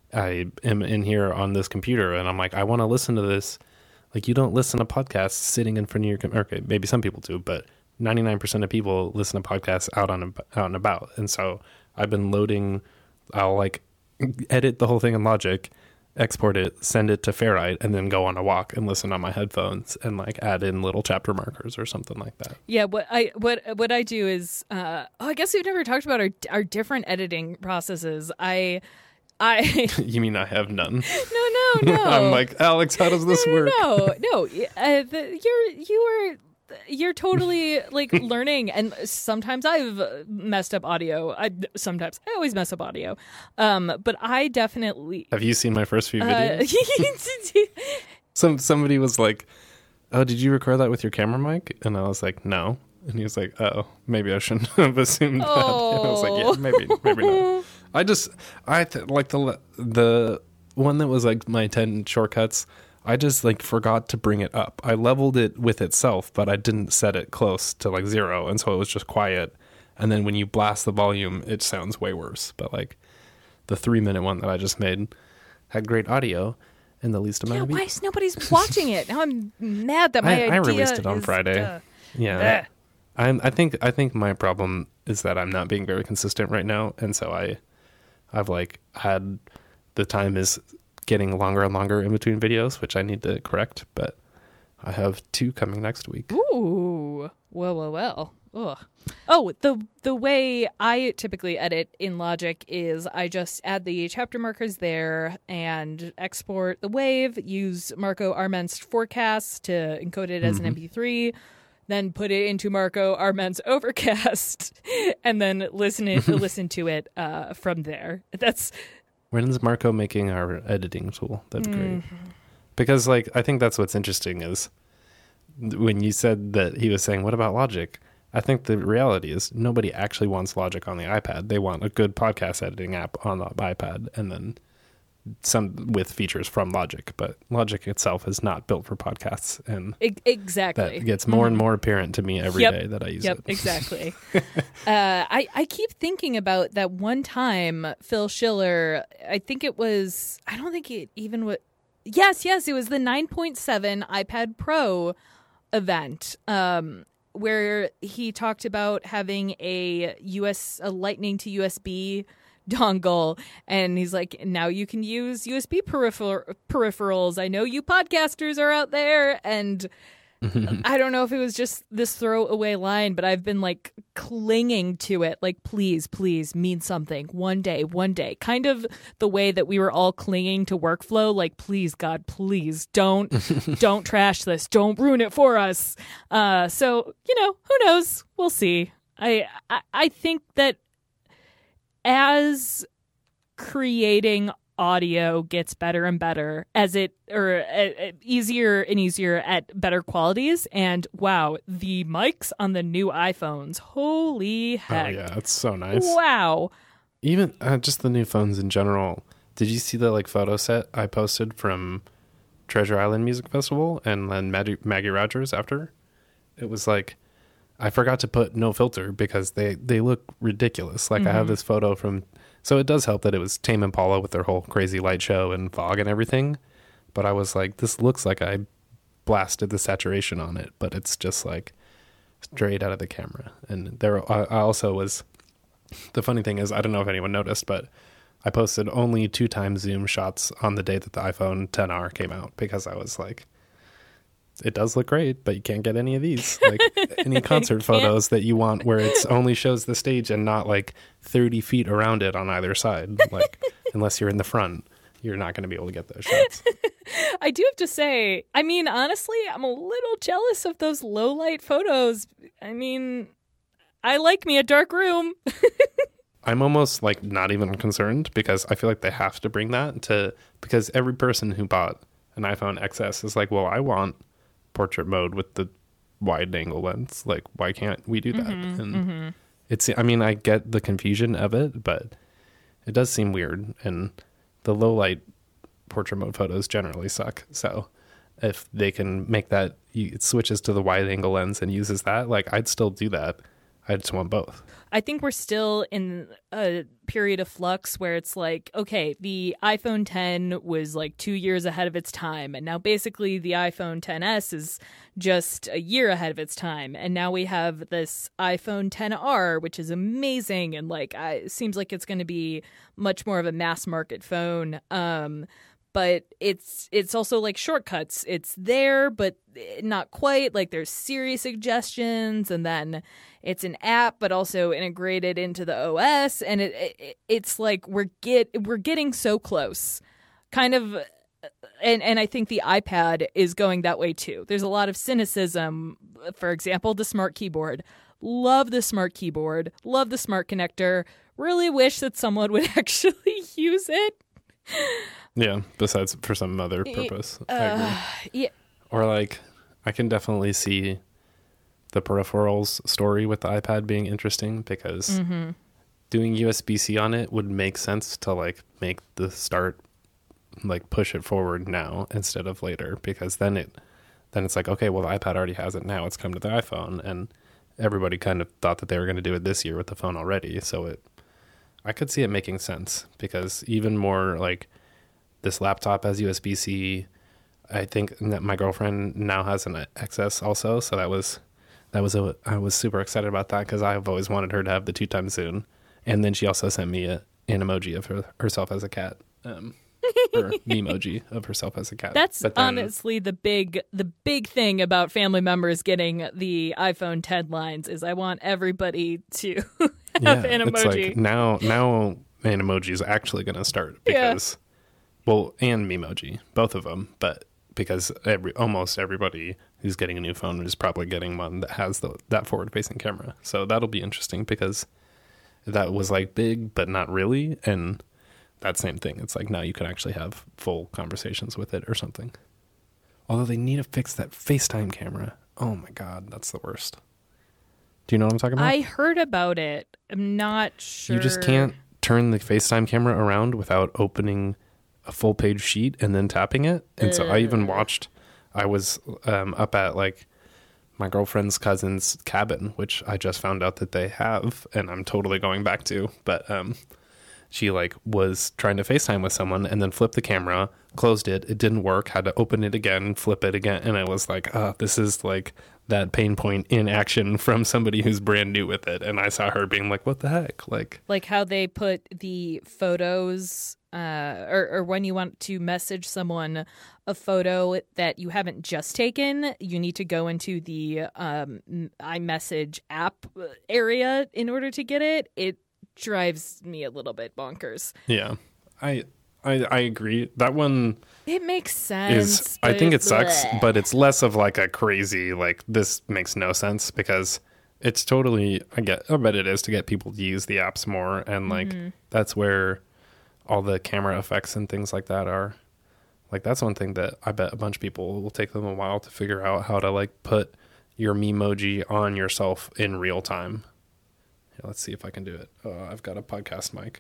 I am in here on this computer and I'm like, I want to listen to this. Like you don't listen to podcasts sitting in front of your computer. Okay, maybe some people do, but ninety-nine percent of people listen to podcasts out on out and about. And so I've been loading. I'll like edit the whole thing in Logic, export it, send it to Ferrite, and then go on a walk and listen on my headphones and like add in little chapter markers or something like that. Yeah, what I what what I do is, uh, oh, I guess we've never talked about our our different editing processes. I, I. You mean I have none? No, no, no. I'm like, Alex, how does this no, work? No, no, no. Uh, the, you're you are. You're totally like learning, and sometimes I've messed up audio. I sometimes I always mess up audio, um, but I definitely. Have you seen my first few uh, videos? Some somebody was like, "Oh, did you record that with your camera mic?" And I was like, "No." And he was like, "Oh, maybe I shouldn't have assumed that." Oh. And I was like, "Yeah, maybe, maybe not." I just I th- like the the one that was like my ten shortcuts. I just like forgot to bring it up. I leveled it with itself, but I didn't set it close to like zero, and so it was just quiet. And then when you blast the volume, it sounds way worse. But like the three minute one that I just made had great audio and the least amount Yeah, of beats. why is nobody's watching it? Now I'm mad that my I, idea I released it on is, Friday. uh, yeah, bleh. I'm. I think. I think my problem is that I'm not being very consistent right now, and so I, I've like had the time is getting longer and longer in between videos, which I need to correct. But I have two coming next week. Ooh, well, well, well. Ugh. Oh, the the way I typically edit in Logic is I just add the chapter markers there and export the wave, use Marco Arment's forecast to encode it as Mm-hmm. an M P three, then put it into Marco Arment's overcast, and then listen it listen to it uh, from there. That's When is Marco making our editing tool? That'd be Mm-hmm. great. Because like I think that's what's interesting is when you said that he was saying, "What about Logic?" I think the reality is nobody actually wants Logic on the iPad. They want a good podcast editing app on the iPad, and then some with features from Logic. But Logic itself is not built for podcasts, and e- exactly. that gets more and more apparent to me every day Yep. that I use Yep, it. exactly. uh, I, I keep thinking about that one time Phil Schiller, I think it was, I don't think it even was, yes, yes, it was the nine point seven iPad Pro event um, where he talked about having a U S, a lightning to U S B dongle, and he's like, now you can use U S B peripher- peripherals. I know you podcasters are out there, and I don't know if it was just this throwaway line, but I've been like clinging to it, like, please, please mean something one day, one day. Kind of the way that we were all clinging to workflow, like, please, God, please don't, don't trash this, don't ruin it for us. Uh, so, you know, who knows? We'll see. I, I, I think that as creating audio gets better and better, as it or uh, easier and easier at better qualities, and wow, the mics on the new iPhones, holy heck. Oh yeah, it's so nice. Wow. Even uh, just the new phones in general. Did you see the like photo set I posted from Treasure Island Music Festival and then Maggie, Maggie Rogers after? It was like, I forgot to put no filter because they, they look ridiculous. Like mm-hmm. I have this photo from, so it does help that it was Tame Impala with their whole crazy light show and fog and everything. But I was like, this looks like I blasted the saturation on it, but it's just like straight out of the camera. And there, I, I also was, the funny thing is, I don't know if anyone noticed, but I posted only two times zoom shots on the day that the iPhone ten R came out because I was like, it does look great, but you can't get any of these. Like any concert photos that you want where it's only shows the stage and not like thirty feet around it on either side. Like unless you're in the front, you're not going to be able to get those shots. I do have to say, I mean, honestly, I'm a little jealous of those low light photos. I mean, I like me a dark room. I'm almost like not even concerned because I feel like they have to bring that to, because every person who bought an iPhone X S is like, well, I want portrait mode with the wide angle lens. Like, why can't we do that? Mm-hmm, and mm-hmm. it's, I mean, I get the confusion of it, but it does seem weird. And the low light portrait mode photos generally suck. So if they can make that, it switches to the wide angle lens and uses that, like I'd still do that. I just want both. I think we're still in a period of flux where it's like, okay, the iPhone ten was like two years ahead of its time. And now basically the iPhone X S is just a year ahead of its time. And now we have this iPhone X R, which is amazing. And like, I, it seems like it's going to be much more of a mass market phone. Um, But it's it's also like shortcuts. It's there, but not quite. Like there's Siri suggestions, and then it's an app, but also integrated into the O S. And it, it it's like we're get we're getting so close, kind of. And and I think the iPad is going that way too. There's a lot of cynicism. For example, the smart keyboard. Love the smart keyboard. Love the smart connector. Really wish that someone would actually use it. Yeah, besides for some other purpose. Uh, I agree. Yeah. Or like, I can definitely see the peripherals story with the iPad being interesting because Mm-hmm. doing U S B C on it would make sense to like make the start like push it forward now instead of later, because then it then it's like, okay, well, the iPad already has it now, it's come to the iPhone, and everybody kind of thought that they were going to do it this year with the phone already. So it I could see it making sense, because even more like this laptop has U S B-C. I think that my girlfriend now has an X S also, so that was that was a I was super excited about that, because I've always wanted her to have the two times zoom. And then she also sent me a, an emoji of her, herself as a cat, um, or memoji of herself as a cat. That's but then, honestly the big the big thing about family members getting the iPhone ten lines is I want everybody to have yeah, an emoji. It's like now now an emoji is actually going to start, because yeah. well, and memoji, both of them, but because every almost everybody who's getting a new phone is probably getting one that has the, that forward-facing camera. So that'll be interesting, because that was like big, but not really. And that same thing. It's like now you can actually have full conversations with it or something. Although they need to fix that FaceTime camera. Oh my God, that's the worst. Do you know what I'm talking about? I heard about it. I'm not sure. You just can't turn the FaceTime camera around without opening a full page sheet and then tapping it. And uh. so I even watched, I was um, up at like my girlfriend's cousin's cabin, which I just found out that they have, and I'm totally going back to, but um, she like was trying to FaceTime with someone and then flipped the camera, closed it. It didn't work, had to open it again, flip it again. And I was like, oh, this is like that pain point in action from somebody who's brand new with it. And I saw her being like, what the heck? Like, like how they put the photos uh, or, or when you want to message someone a photo that you haven't just taken, you need to go into the um, iMessage app area in order to get it. It drives me a little bit bonkers. Yeah, I I, I agree. That one it makes sense. Is, I think it sucks, bleh. But it's less of like a crazy like this makes no sense, because it's totally I get I bet it is to get people to use the apps more, and like mm-hmm. that's where all the camera effects and things like that are. Like that's one thing that I bet a bunch of people will take them a while to figure out how to like put your memoji on yourself in real time. Yeah, let's see if I can do it. Oh, I've got a podcast mic.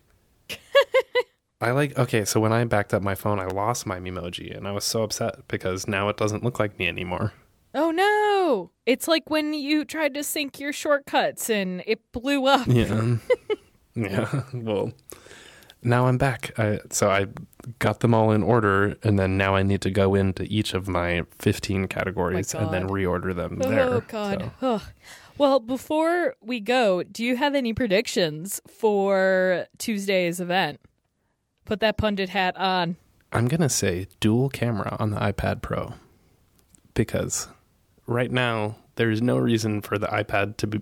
I like, okay, so when I backed up my phone, I lost my memoji, and I was so upset because now it doesn't look like me anymore. Oh no! It's like when you tried to sync your shortcuts and it blew up. Yeah. Yeah. Well, now I'm back. I, so I got them all in order, and then now I need to go into each of my fifteen categories oh and then reorder them oh, there. Oh, God. So. Oh. Well, before we go, do you have any predictions for Tuesday's event? Put that pundit hat on. I'm going to say dual camera on the iPad Pro, because right now there's no reason for the iPad to be...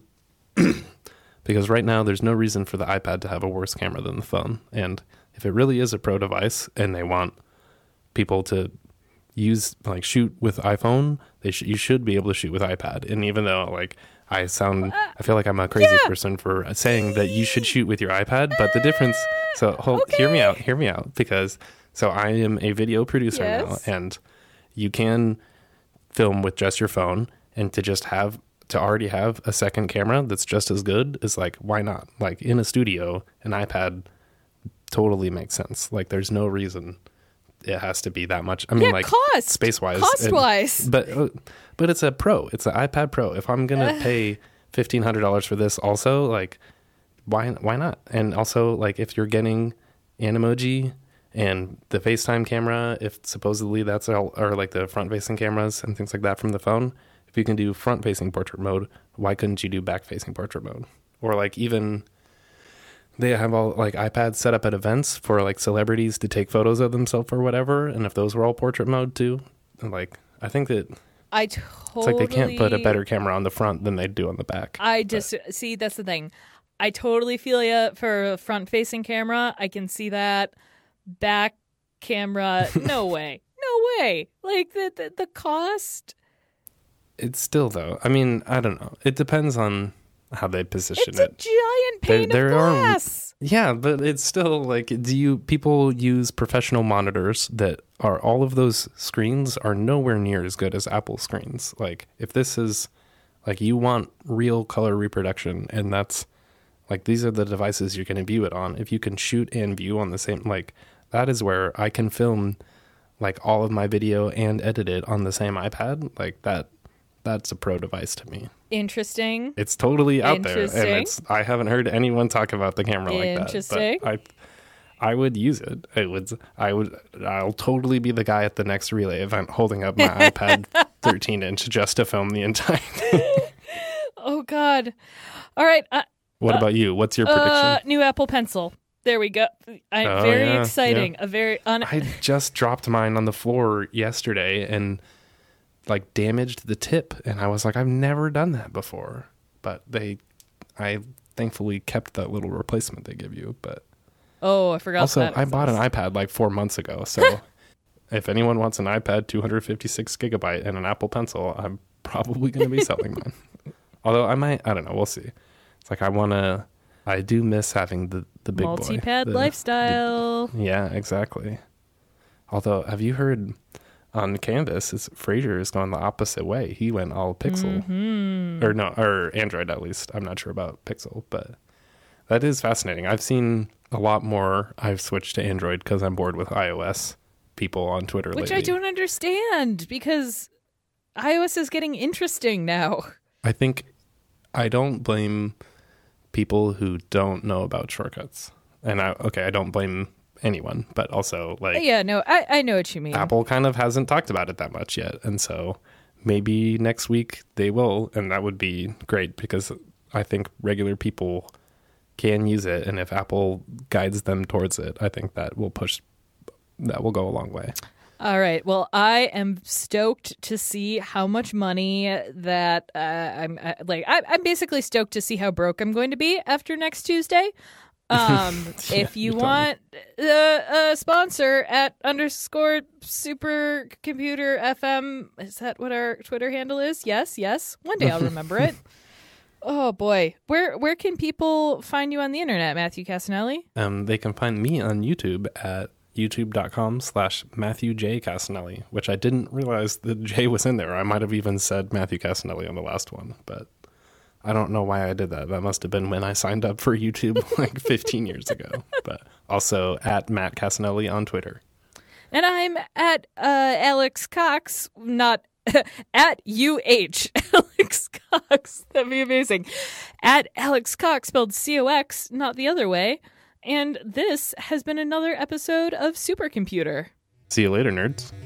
because right now there's no reason for the iPad to have a worse camera than the phone. And if it really is a pro device and they want people to use, like, shoot with iPhone, they sh- you should be able to shoot with iPad. And even though, like, I sound, I feel like I'm a crazy yeah. person for saying that you should shoot with your iPad, but the difference, so hold, okay. hear me out, hear me out, because, so I am a video producer yes. now, and you can film with just your phone, and to just have, to already have a second camera that's just as good is like, why not? Like, in a studio, an iPad totally makes sense. Like, there's no reason it has to be that much. I mean, yeah, like, cost. space-wise. Cost-wise. And, but, uh, but it's a Pro. It's an iPad Pro. If I'm going to pay fifteen hundred dollars for this also, like, why why not? And also, like, if you're getting Animoji and the FaceTime camera, if supposedly that's all, or like the front-facing cameras and things like that from the phone, if you can do front-facing portrait mode, why couldn't you do back-facing portrait mode? Or, like, even... they have all like iPads set up at events for like celebrities to take photos of themselves or whatever. And if those were all portrait mode too, like I think that I totally, it's like they can't put a better camera on the front than they do on the back. I just but. see that's the thing. I totally feel you for a front facing camera. I can see that. Back camera, no way, no way. Like the the, the cost. It's still though. I mean, I don't know. It depends on how they position it's it. It's a giant pane there, there of glass. Are, yeah, but it's still like, do you people use professional monitors that are all of those screens are nowhere near as good as Apple screens. Like if this is like you want real color reproduction, and that's like these are the devices you're going to view it on. If you can shoot and view on the same, like that is where I can film like all of my video and edit it on the same iPad. Like that, that's a pro device to me. Interesting. It's totally out there, and Interesting. it's I haven't heard anyone talk about the camera like that. Interesting. But I, I would use it. It would. I would. I'll totally be the guy at the next relay event holding up my iPad thirteen inch just to film the entire thing. Oh God! All right. Uh, What about you? What's your prediction? uh, new Apple Pencil. There we go. I, Oh, very yeah, exciting. yeah. A very un- I just dropped mine on the floor yesterday and like damaged the tip, and I was like, I've never done that before. But they, I thankfully kept that little replacement they give you. But Oh, I forgot. also, that I bought an exists. iPad like four months ago, so if anyone wants an iPad two hundred fifty-six gigabyte and an Apple Pencil, I'm probably going to be selling mine. Although I might, I don't know, we'll see. It's like I want to. I do miss having the the big boy. Multi-pad The- lifestyle. the- yeah, exactly. Although, have you heard on Canvas, is Fraser is going the opposite way. He went all Pixel, Mm-hmm. or no, or Android at least. I'm not sure about Pixel, but that is fascinating. I've seen a lot more. I've switched to Android because I'm bored with iOS. People on Twitter Which lately. I don't understand because iOS is getting interesting now. I think I don't blame people who don't know about shortcuts. And I okay, I don't blame anyone, but also like Yeah, no, I, I know what you mean. Apple kind of hasn't talked about it that much yet. And so maybe next week they will, and that would be great because I think regular people can use it, and if Apple guides them towards it, I think that will push that will go a long way. All right. Well, I am stoked to see how much money that uh, I'm uh, like. I, I'm basically stoked to see how broke I'm going to be after next Tuesday. Um, Yeah, if you you told me. want uh, a sponsor at underscore supercomputer F M, is that what our Twitter handle is? Yes, yes. One day I'll remember it. Oh boy, where where can people find you on the internet, Matthew Casanelli? Um, they can find me on YouTube at youtube.com slash Matthew J. Casanelli, which I didn't realize the J was in there. I might have even said Matthew Casanelli on the last one, but I don't know why I did that. That must have been when I signed up for YouTube like fifteen years ago. But also at Matt Casanelli on Twitter. And I'm at uh, Alex Cox, not at U H. Alex Cox. That'd be amazing. At Alex Cox, spelled C O X, not the other way. And this has been another episode of Supercomputer. See you later, nerds.